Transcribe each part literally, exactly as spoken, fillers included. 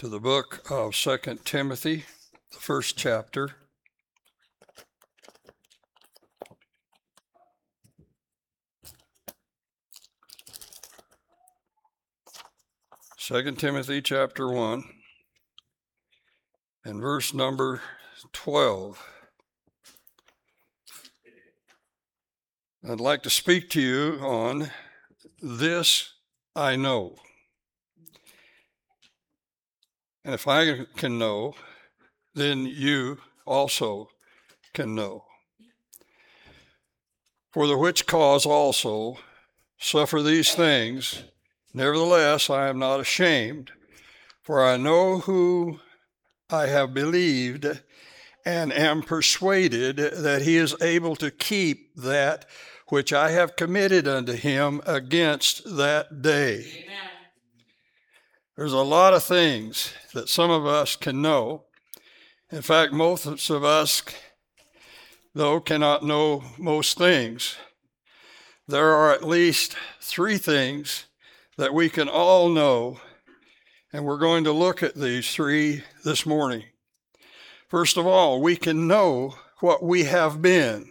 to the book of Second Timothy, the first chapter. Second Timothy chapter one and verse number twelve. I'd like to speak to you on this I know. And if I can know, then you also can know. For the which cause also suffer these things, nevertheless I am not ashamed, for I know who I have believed and am persuaded that he is able to keep that which I have committed unto him against that day. Amen. There's a lot of things that some of us can know. In fact, most of us, though, cannot know most things. There are at least three things that we can all know, and we're going to look at these three this morning. First of all, we can know what we have been.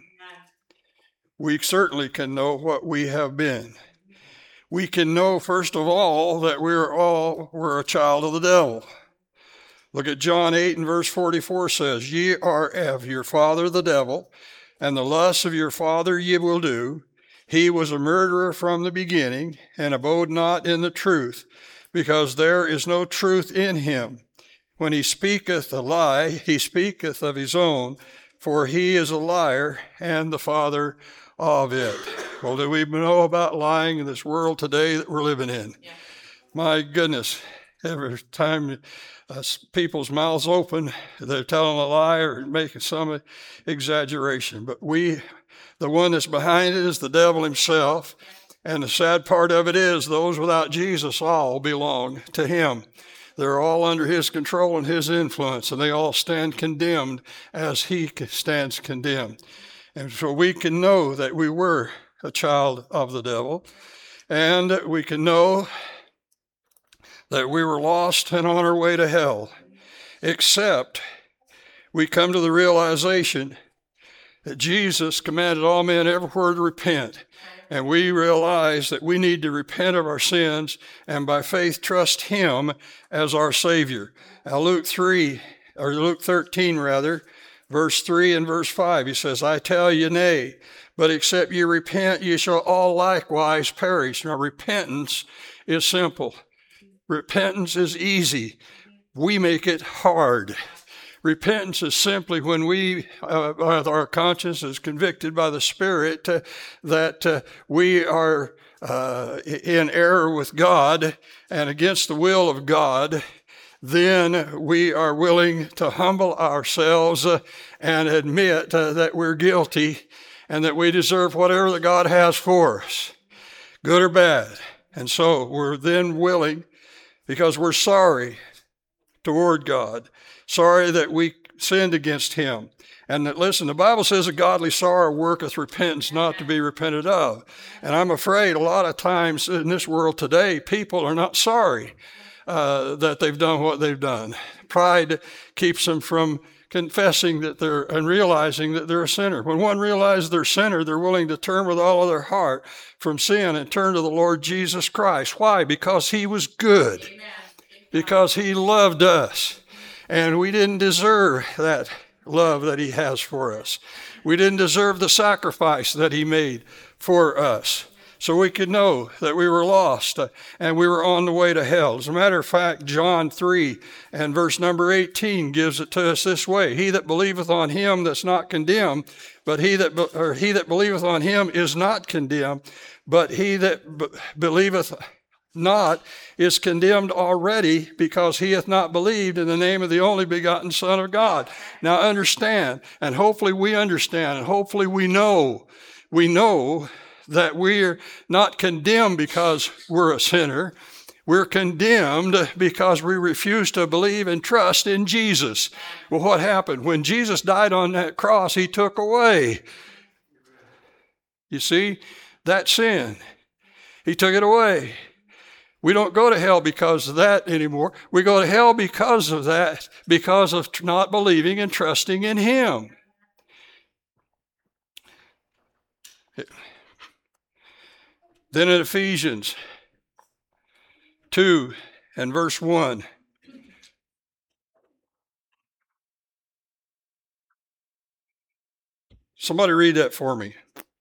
We certainly can know what we have been. We can know, first of all, that we're all we're a child of the devil. Look at John eight and verse forty-four says, Ye are of your father the devil, and the lusts of your father ye will do. He was a murderer from the beginning, and abode not in the truth, because there is no truth in him. When he speaketh a lie, he speaketh of his own, for he is a liar and the father of it. Well, do we know about lying in this world today that we're living in? Yeah. My goodness, every time uh, people's mouths open, they're telling a lie or making some exaggeration. But we, the one that's behind it is the devil himself. And the sad part of it is those without Jesus all belong to him. They're all under his control and his influence, and they all stand condemned as he stands condemned. And so we can know that we were a child of the devil, and we can know that we were lost and on our way to hell, except we come to the realization that Jesus commanded all men everywhere to repent. And we realize that we need to repent of our sins and by faith trust him as our Savior. Now Luke three, or Luke thirteen rather, verse three and verse five, he says, I tell you nay, but except ye repent, ye shall all likewise perish. Now repentance is simple. Repentance is easy. We make it hard. Repentance is simply when we, uh, our conscience is convicted by the Spirit uh, that uh, we are uh, in error with God and against the will of God. Then we are willing to humble ourselves uh, and admit uh, that we're guilty and that we deserve whatever that God has for us, good or bad. And so we're then willing, because we're sorry toward God, sorry that we sinned against him. And that, listen, the Bible says a godly sorrow worketh repentance not to be repented of. And I'm afraid a lot of times in this world today, people are not sorry uh, that they've done what they've done. Pride keeps them from confessing that they're, and realizing that they're a sinner. When one realizes they're a sinner, they're willing to turn with all of their heart from sin and turn to the Lord Jesus Christ. Why? Because he was good. Amen. Because he loved us. And we didn't deserve that love that he has for us. We didn't deserve the sacrifice that he made for us. So we could know that we were lost uh, and we were on the way to hell. As a matter of fact, John three and verse number eighteen gives it to us this way. He that believeth on him that's not condemned, but he that, be- or he that believeth on him is not condemned, but he that be- believeth not is condemned already, because he hath not believed in the name of the only begotten Son of God. Now understand, and hopefully we understand, and hopefully we know, we know that we're not condemned because we're a sinner. We're condemned because we refuse to believe and trust in Jesus. Well, what happened? When Jesus died on that cross, he took away, you see, that sin. He took it away. We don't go to hell because of that anymore. We go to hell because of that, because of not believing and trusting in him. Then in Ephesians two and verse one, somebody read that for me.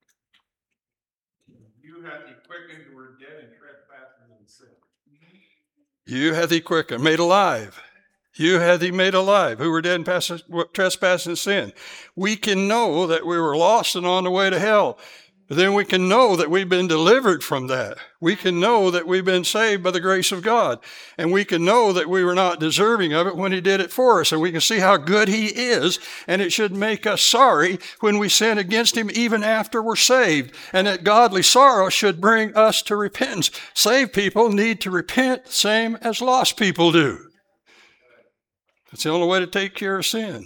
You hath he quickened who were dead in trespasses and sin. You hath he quickened, made alive. You hath he made alive, who were dead in trespass and sin. We can know that we were lost and on the way to hell. But then we can know that we've been delivered from that. We can know that we've been saved by the grace of God. And we can know that we were not deserving of it when he did it for us. And we can see how good he is. And it should make us sorry when we sin against him even after we're saved. And that godly sorrow should bring us to repentance. Saved people need to repent the same as lost people do. That's the only way to take care of sin.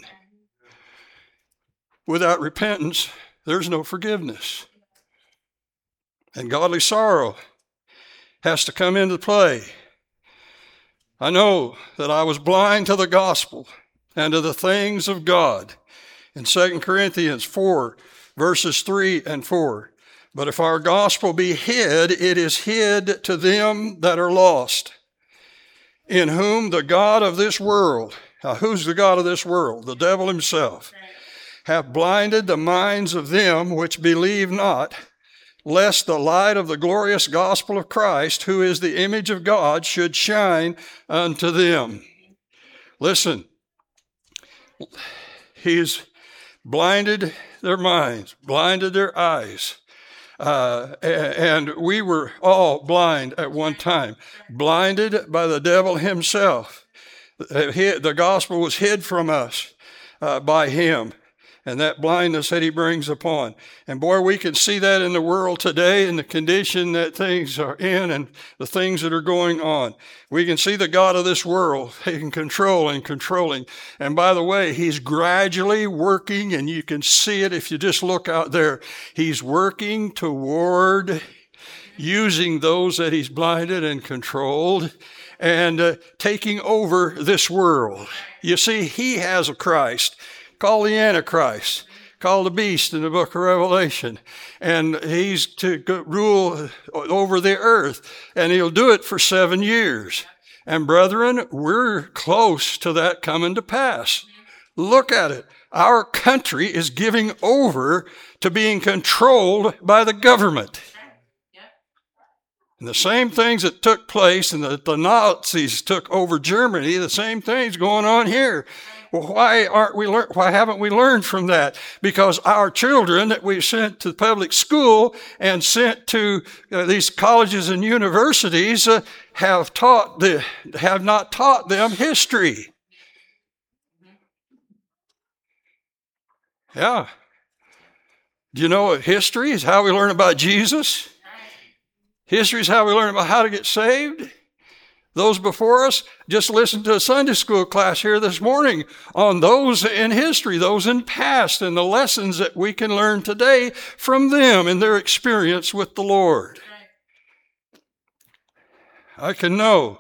Without repentance, there's no forgiveness. And godly sorrow has to come into play. I know that I was blind to the gospel and to the things of God. In Second Corinthians four, verses three and four. But if our gospel be hid, it is hid to them that are lost, in whom the God of this world, now who's the God of this world? The devil himself, hath blinded the minds of them which believe not, lest the light of the glorious gospel of Christ, who is the image of God, should shine unto them. Listen, he's blinded their minds, blinded their eyes. Uh, and we were all blind at one time, blinded by the devil himself. The gospel was hid from us uh, by him. And that blindness that he brings upon. And boy, we can see that in the world today, in the condition that things are in and the things that are going on. We can see the God of this world taking control and controlling. And by the way, he's gradually working, and you can see it if you just look out there. He's working toward using those that he's blinded and controlled and uh, taking over this world. You see, he has a Christ called the Antichrist, called the beast in the book of Revelation. And he's to rule over the earth, and he'll do it for seven years. And brethren, we're close to that coming to pass. Look at it. Our country is giving over to being controlled by the government. And the same things that took place and the, the Nazis took over Germany, the same things going on here. Well, why aren't we lear- why haven't we learned from that? Because our children that we sent to public school and sent to uh, these colleges and universities uh, have taught the have not taught them history. Yeah. Do you know what history is? How we learn about Jesus? History is how we learn about how to get saved. Those before us, just listened to a Sunday school class here this morning on those in history, those in past, and the lessons that we can learn today from them and their experience with the Lord. I can know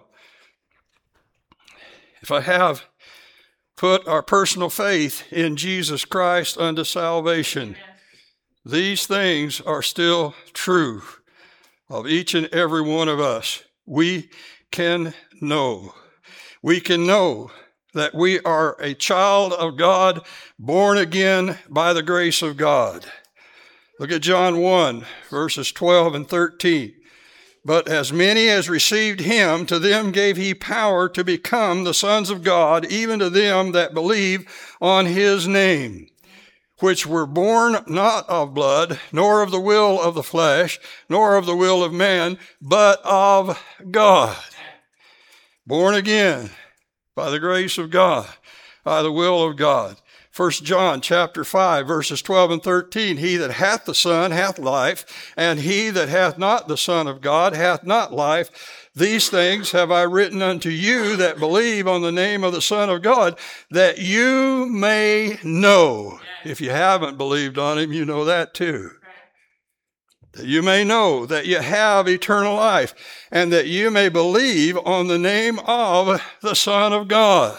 if I have put our personal faith in Jesus Christ unto salvation, these things are still true of each and every one of us. We can know. We can know that we are a child of God, born again by the grace of God. Look at John one, verses twelve and thirteen. But as many as received him, to them gave he power to become the sons of God, even to them that believe on his name, which were born not of blood, nor of the will of the flesh, nor of the will of man, but of God. Born again by the grace of God, by the will of God. First John chapter five, verses twelve and thirteen, he that hath the Son hath life, and he that hath not the Son of God hath not life. These things have I written unto you that believe on the name of the Son of God, that you may know. If you haven't believed on him, you know that too. that you may know that you have eternal life, and that you may believe on the name of the Son of God.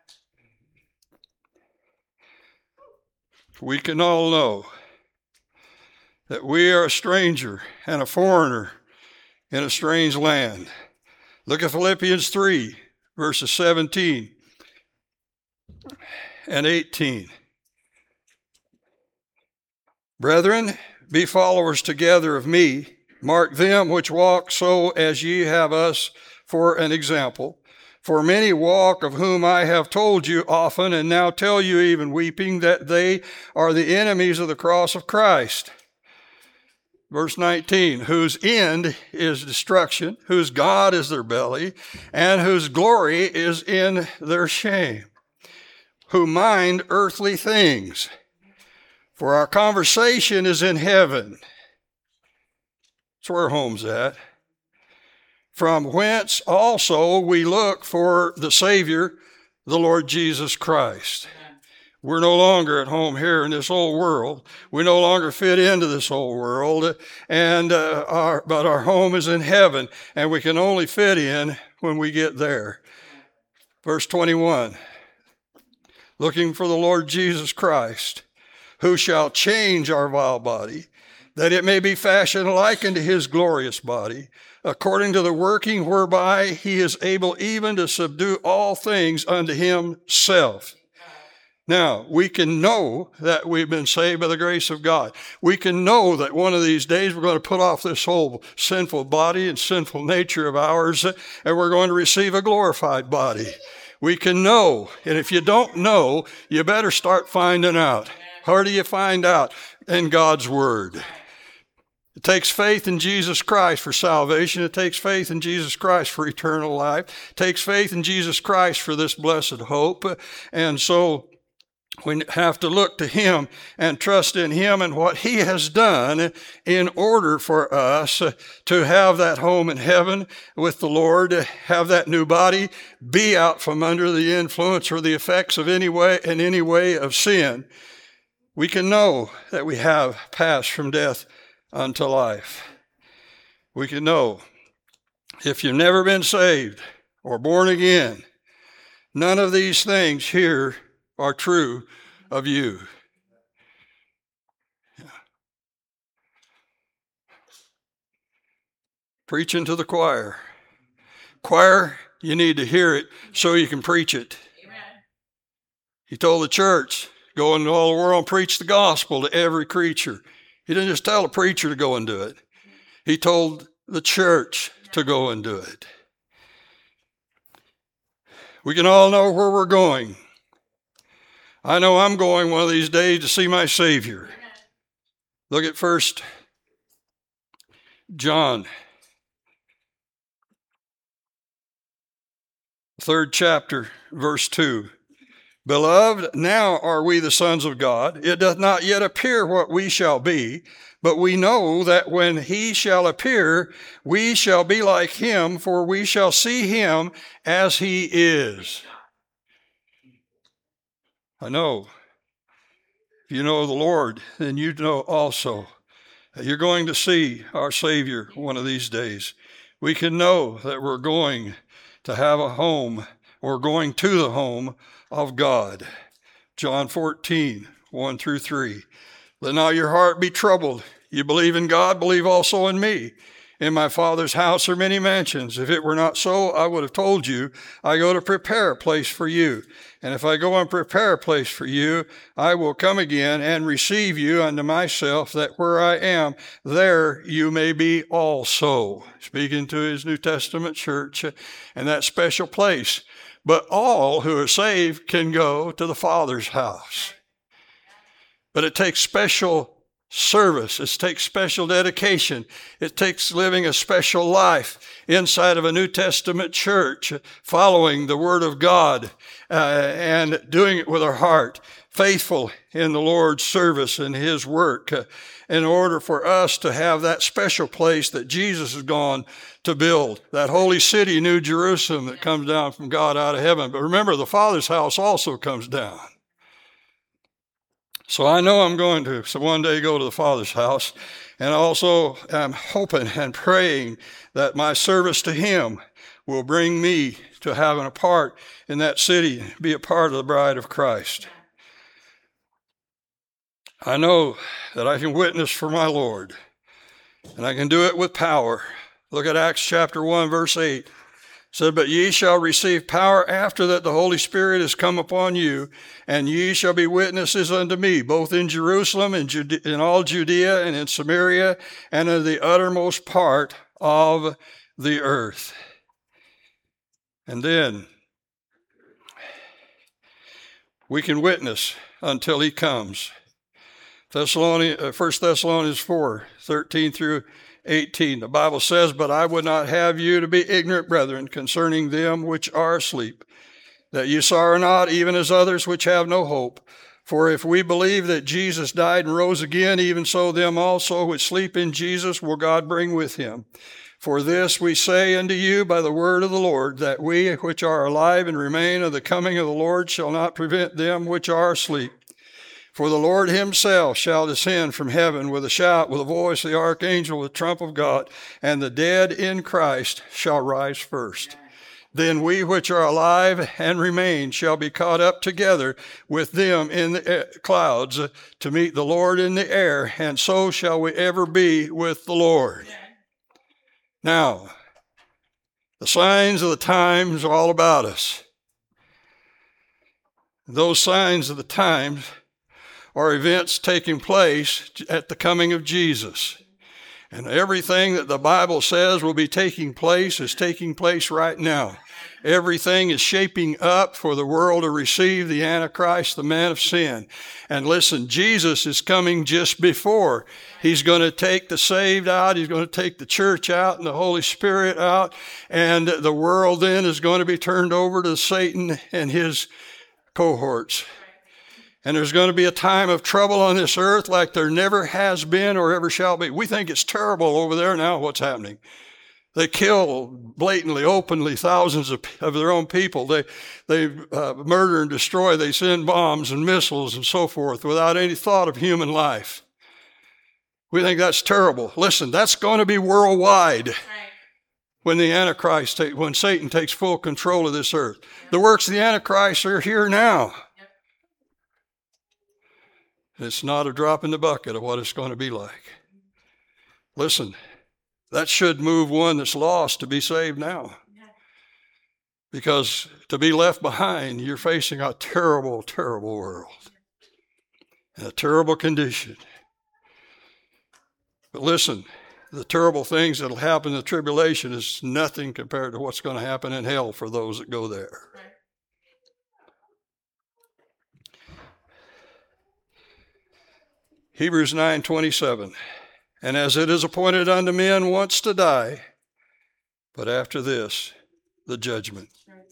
We can all know that we are a stranger and a foreigner in a strange land. Look at Philippians three, verses seventeen and eighteen. Brethren, be followers together of me. Mark them which walk so as ye have us for an example. For many walk, of whom I have told you often, and now tell you even weeping, that they are the enemies of the cross of Christ. Verse nineteen, whose end is destruction, whose God is their belly, and whose glory is in their shame, who mind earthly things. For our conversation is in heaven. That's where our home's at. From whence also we look for the Savior, the Lord Jesus Christ. We're no longer at home here in this old world. We no longer fit into this old world, and uh, our, but our home is in heaven, and we can only fit in when we get there. Verse twenty-one, looking for the Lord Jesus Christ, who shall change our vile body, that it may be fashioned like unto his glorious body, according to the working whereby he is able even to subdue all things unto himself. Now, we can know that we've been saved by the grace of God. We can know that one of these days we're going to put off this whole sinful body and sinful nature of ours, and we're going to receive a glorified body. We can know, and if you don't know, you better start finding out. How do you find out? In God's Word. It takes faith in Jesus Christ for salvation. It takes faith in Jesus Christ for eternal life. It takes faith in Jesus Christ for this blessed hope. And so we have to look to Him and trust in Him and what He has done in order for us to have that home in heaven with the Lord, have that new body, be out from under the influence or the effects of any way, in any way of sin. We can know that we have passed from death unto life. We can know if you've never been saved or born again, none of these things here are true of you. Yeah. Preaching to the choir. Choir, you need to hear it so you can preach it. Amen. He told the church, go into all the world and preach the gospel to every creature. He didn't just tell a preacher to go and do it. He told the church to go and do it. We can all know where we're going. I know I'm going one of these days to see my Savior. Look at First John, third chapter, verse two. Beloved, now are we the sons of God. It doth not yet appear what we shall be, but we know that when he shall appear, we shall be like him, for we shall see him as he is. I know. If you know the Lord, then you know also that you're going to see our Savior one of these days. We can know that we're going to have a home, or going to the home of God. John fourteen, one through three. Let not your heart be troubled. You believe in God, believe also in me. In my Father's house are many mansions. If it were not so, I would have told you, I go to prepare a place for you. And if I go and prepare a place for you, I will come again and receive you unto myself, that where I am, there you may be also. Speaking to his New Testament church and that special place. But all who are saved can go to the Father's house. But it takes special service. It takes special dedication. It takes living a special life inside of a New Testament church, following the Word of God uh, and doing it with our heart, faithful in the Lord's service and His work, uh, in order for us to have that special place that Jesus has gone to build, that holy city, New Jerusalem, that comes down from God out of heaven. But remember, the Father's house also comes down. So I know I'm going to so one day go to the Father's house, and also I'm hoping and praying that my service to him will bring me to having a part in that city, be a part of the bride of Christ. I know that I can witness for my Lord, and I can do it with power. Look at Acts chapter one, verse eight. It said, but ye shall receive power after that the Holy Spirit is come upon you, and ye shall be witnesses unto me, both in Jerusalem and Jude- in all Judea and in Samaria and in the uttermost part of the earth. And then we can witness until he comes. Thessalonians, First Thessalonians four, thirteen through eighteen. The Bible says, but I would not have you to be ignorant, brethren, concerning them which are asleep, that ye sorrow not, even as others which have no hope. For if we believe that Jesus died and rose again, even so them also which sleep in Jesus will God bring with him. For this we say unto you by the word of the Lord, that we which are alive and remain of the coming of the Lord shall not prevent them which are asleep. For the Lord himself shall descend from heaven with a shout, with the voice of the archangel, with the trump of God, and the dead in Christ shall rise first. Then we which are alive and remain shall be caught up together with them in the clouds to meet the Lord in the air, and so shall we ever be with the Lord. Now, the signs of the times are all about us. Those signs of the times are events taking place at the coming of Jesus. And everything that the Bible says will be taking place is taking place right now. Everything is shaping up for the world to receive the Antichrist, the man of sin. And listen, Jesus is coming just before. He's going to take the saved out. He's going to take the church out and the Holy Spirit out. And the world then is going to be turned over to Satan and his cohorts. And there's going to be a time of trouble on this earth like there never has been or ever shall be. We think it's terrible over there now, what's happening. They kill blatantly, openly, thousands of, of their own people. They, they uh, murder and destroy. They send bombs and missiles and so forth without any thought of human life. We think that's terrible. Listen, that's going to be worldwide. Right. When the Antichrist, take, when Satan takes full control of this earth. Yep. The works of the Antichrist are here now. Yep. It's not a drop in the bucket of what it's going to be like. Listen. That should move one that's lost to be saved now. Because to be left behind, you're facing a terrible, terrible world. And a terrible condition. But listen, the terrible things that will happen in the tribulation is nothing compared to what's going to happen in hell for those that go there. Hebrews nine twenty-seven. And as it is appointed unto men once to die, but after this, the judgment.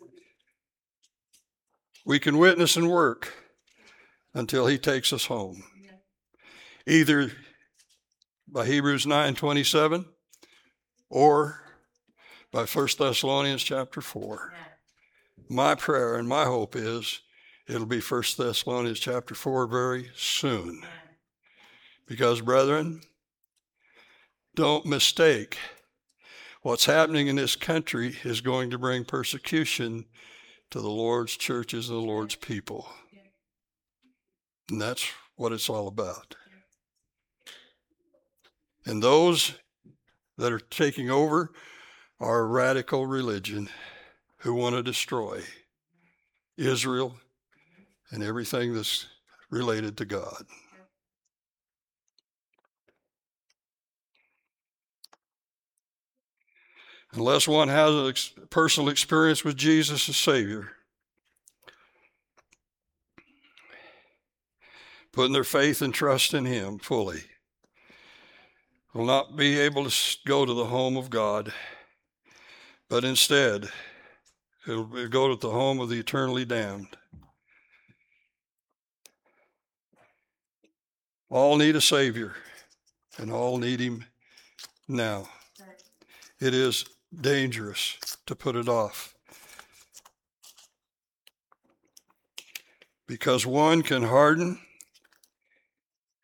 We can witness and work until he takes us home. Either by Hebrews nine twenty-seven or by First Thessalonians chapter four. My prayer and my hope is it'll be First Thessalonians chapter four very soon. Because, brethren, don't mistake. What's happening in this country is going to bring persecution to the Lord's churches and the Lord's people. And that's what it's all about. And those that are taking over are radical religion who want to destroy Israel and everything that's related to God. Unless one has a ex- personal experience with Jesus as Savior, putting their faith and trust in him fully, will not be able to go to the home of God, but instead, it'll go to the home of the eternally damned. All need a Savior, and all need him now. It is dangerous to put it off. Because one can harden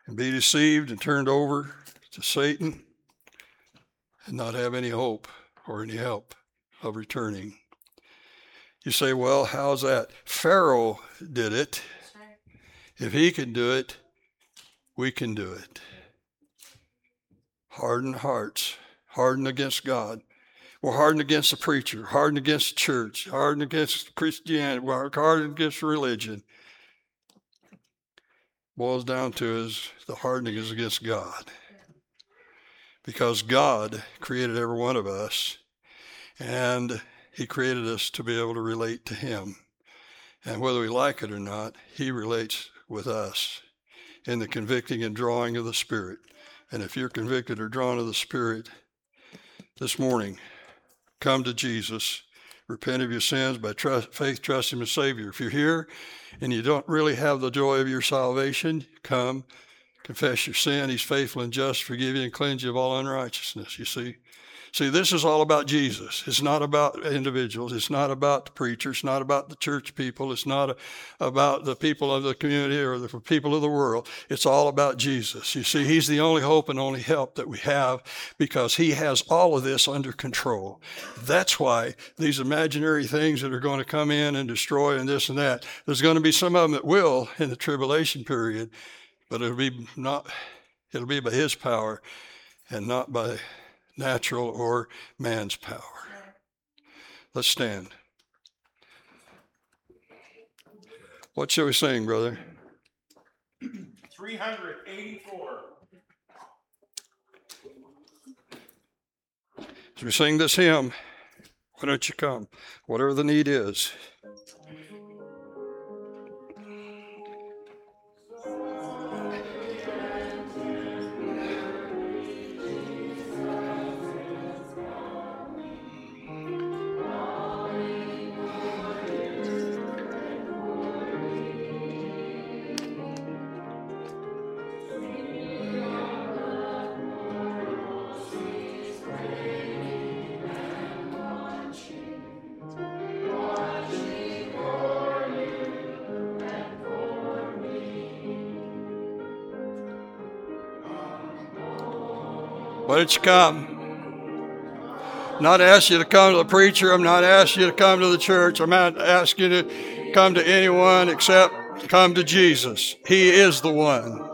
and be deceived and turned over to Satan and not have any hope or any help of returning. You say, well, how's that? Pharaoh did it. If he can do it, we can do it. Hardened hearts, hardened against God. We're hardened against the preacher, hardened against the church, hardened against Christianity, we're hardened against religion. Boils down to is the hardening is against God. Because God created every one of us, and he created us to be able to relate to him. And whether we like it or not, he relates with us in the convicting and drawing of the Spirit. And if you're convicted or drawn of the Spirit this morning, come to Jesus. Repent of your sins by trust, faith, trust him as Savior. If you're here and you don't really have the joy of your salvation, come, confess your sin. He's faithful and just, forgive you and cleanse you of all unrighteousness, you see. See, this is all about Jesus. It's not about individuals. It's not about the preacher. It's not about the church people. It's not a, about the people of the community or the people of the world. It's all about Jesus. You see, he's the only hope and only help that we have because he has all of this under control. That's why these imaginary things that are going to come in and destroy and this and that, there's going to be some of them that will in the tribulation period, but it'll be not, it'll be by his power and not by natural or man's power. Let's stand. What shall we sing, brother? three hundred eighty-four. As we sing this hymn, why don't you come? Whatever the need is. Why don't you come? I'm not asking you to come to the preacher. I'm not asking you to come to the church. I'm not asking you to come to anyone except to come to Jesus. He is the one.